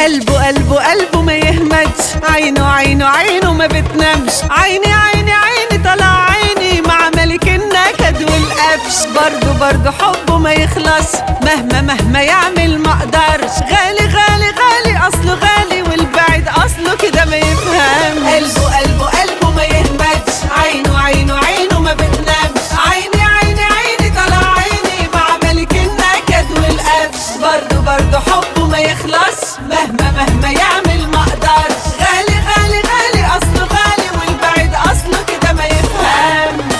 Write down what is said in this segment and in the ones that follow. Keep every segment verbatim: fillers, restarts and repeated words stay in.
قلبه قلبه قلبه ما يهمدش، عينه عينه عينه ما بتنامش، عيني عيني عيني طلع عيني مع ملك النكد والقفش. برضه برضه حبه ما يخلص، مهما مهما يعمل ما اقدرش، غالي غالي غالي اصله غالي، والبعيد اصله كده ما يفهمش. قلبه قلبه قلبه ما يهمدش، عينه عينه عينه ما بتنامش، عيني عيني عيني طلع عيني مع ملك النكد والقفش. برضه برضه حبه ما يخلص، مهما مهما يعمل ما اقدرش، غالي غالي غالي اصله غالي، والبعيد اصله كده ما يفهمش.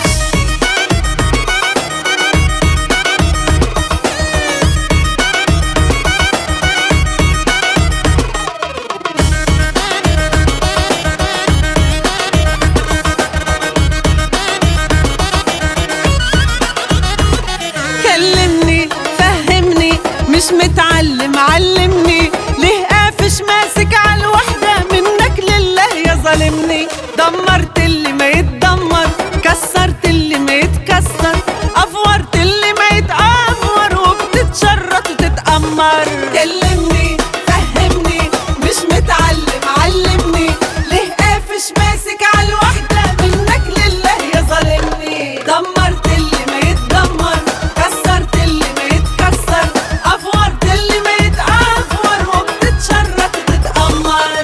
كلمني فهمني مش متعلم علمني، ليه قافش ماسك على الوحدة منك لله يا ظالمني. دمرت اللي ما يتدمر، كسرت اللي ما يتكسر، افورت اللي ما يتأفور، وبتتشرط وتتأمر. كلمني فهمني مش متعلم علمني، ليه قافش ماسك على الوحدة منك لله يا ظالمني. دمرت اللي ما يتدمر، كسرت اللي ما يتكسر، افورت اللي ما يتأفور، وبتتشرط وتتأمر.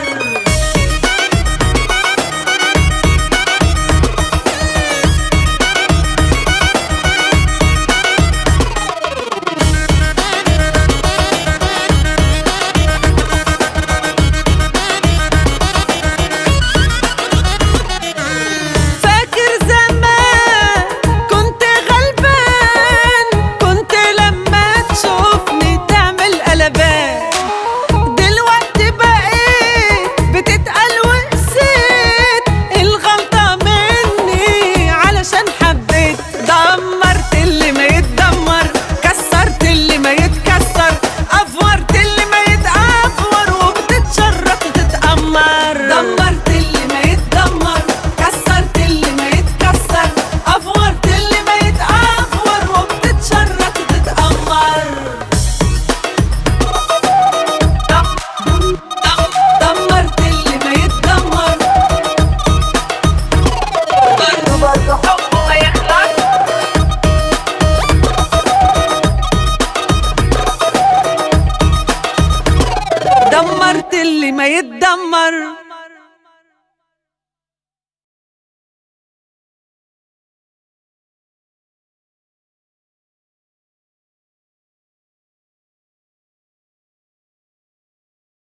فاكر زمان كنت غلبان، كنت لما تشوفني تعمل قلبان، دلوقتي بقيت بتتقل وقسيت، الغلطة مني علشان حبيت. دمرت اللي ما يتدمر، كسرت اللي ما يتكسر، افورت اللي ما يتأفور، وبتتشرط وتتأمر. دمرت اللي ما يتدمر، كسرت اللي ما يتكسر، افورت اللي ما يتأفور، وبتتشرط وتتأمر. دمرت اللي ما يتدمر، برضه برضه حبه ما يخلص. دمرت اللي ما يتدمر.